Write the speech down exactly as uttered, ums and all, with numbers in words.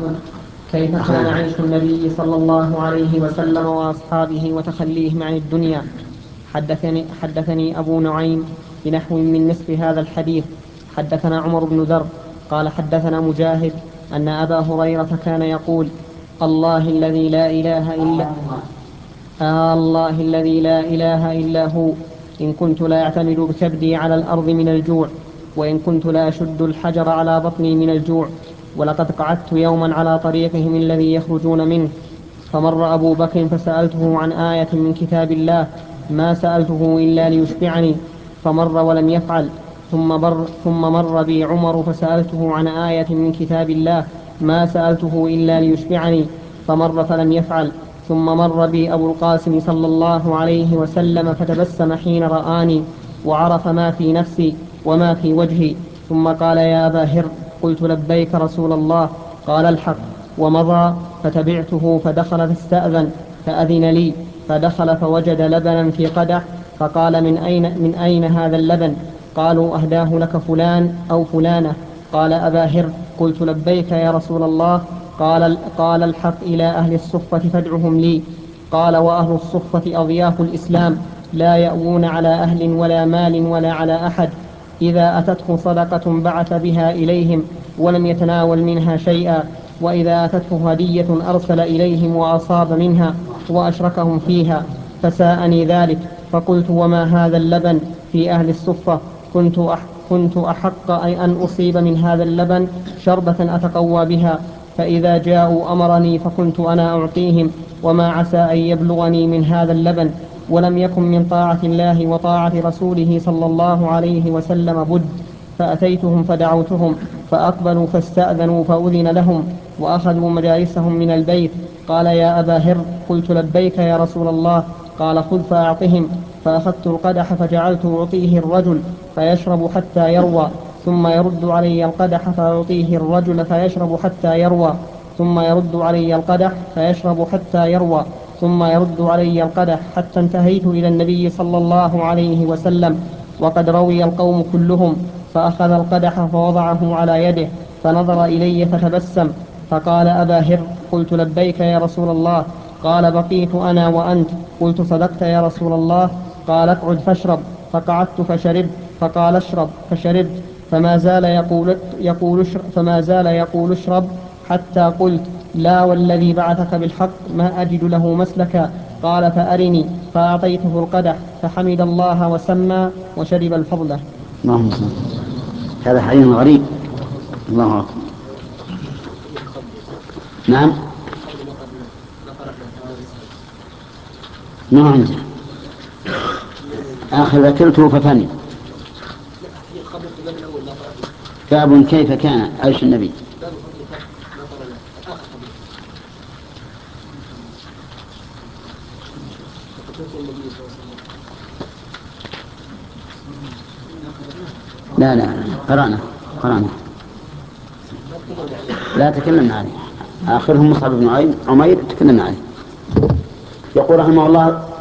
كيف كان عيش النبي صلى الله عليه وسلم وأصحابه وتخليهم عن الدنيا. حدثني, حدثني أبو نعيم بنحو من نصف هذا الحديث. حدثنا عمر بن ذر قال حدثنا مجاهد أن أبا هريرة كان يقول: الله الذي لا إله إلا آه الله الذي لا إله إلا هو، إن كنت لا أعتمد بكبدي على الأرض من الجوع، وإن كنت لا أشد الحجر على بطني من الجوع. ولقد قعدت يوما على طريقهم الذي يخرجون منه، فمر أبو بكر فسألته عن آية من كتاب الله، ما سألته إلا ليشبعني، فمر ولم يفعل. ثم مر, ثم مر بي عمر فسألته عن آية من كتاب الله، ما سألته إلا ليشبعني، فمر فلم يفعل. ثم مر بي أبو القاسم صلى الله عليه وسلم فتبسم حين رآني، وعرف ما في نفسي وما في وجهي، ثم قال: يا أبا هر. قلت: لبيك رسول الله. قال: الحق. ومضى، فتبعته فدخل فاستأذن فأذن لي، فدخل فوجد لبنا في قدح، فقال: من أين, من أين هذا اللبن؟ قالوا: أهداه لك فلان أو فلانة. قال: أبا هر. قلت: لبيك يا رسول الله. قال, قال: الحق إلى أهل الصفة فادعهم لي. قال: وأهل الصفة أضياف الإسلام، لا يأوون على أهل ولا مال ولا على أحد، إذا أتته صدقة بعث بها إليهم ولم يتناول منها شيئا، وإذا أتته هدية أرسل إليهم وأصاب منها وأشركهم فيها. فساءني ذلك، فقلت: وما هذا اللبن في أهل الصفة؟ كنت, أح كنت أحق أن أصيب من هذا اللبن شربة أتقوى بها، فإذا جاءوا أمرني فكنت أنا أعطيهم، وما عسى أن يبلغني من هذا اللبن. ولم يكن من طاعة الله وطاعة رسوله صلى الله عليه وسلم بد، فأتيتهم فدعوتهم، فأقبلوا فاستأذنوا فأذن لهم، وأخذوا مجالسهم من البيت. قال: يا أبا هر. قلت: لبيك يا رسول الله. قال: خذ فأعطهم. فأخذت القدح فجعلت أعطيه الرجل فيشرب حتى يروى، ثم يرد علي القدح فأعطيه الرجل فيشرب حتى يروى، ثم يرد علي القدح فيشرب حتى يروى، ثم يرد علي القدح، حتى انتهيت إلى النبي صلى الله عليه وسلم وقد روي القوم كلهم، فأخذ القدح فوضعه على يده، فنظر إلي فتبسم، فقال: أبا هر. قلت: لبيك يا رسول الله. قال: بقيت أنا وأنت. قلت: صدقت يا رسول الله. قال: اقعد فاشرب. فقعدت فشربت. فقال: اشرب. فشربت. فما زال يقول, يقول, اشرب فما زال يقول اشرب، حتى قلت: لا والذي بعثك بالحق ما أجد له مسلكا. قال: فأرني. فأعطيته القدح فحمد الله وسمى وشرب الفضلة. اللهم صل. هذا حديث غريب. الله أكبر. نعم، ما عندي آخر أكلته ففني. باب كيف كان عيش النبي. لا لا قرأنا قرأنا لا تكلمنا عليه. آخرهم مصعب بن عمير تكلمنا عليه. يقول رحمه الله: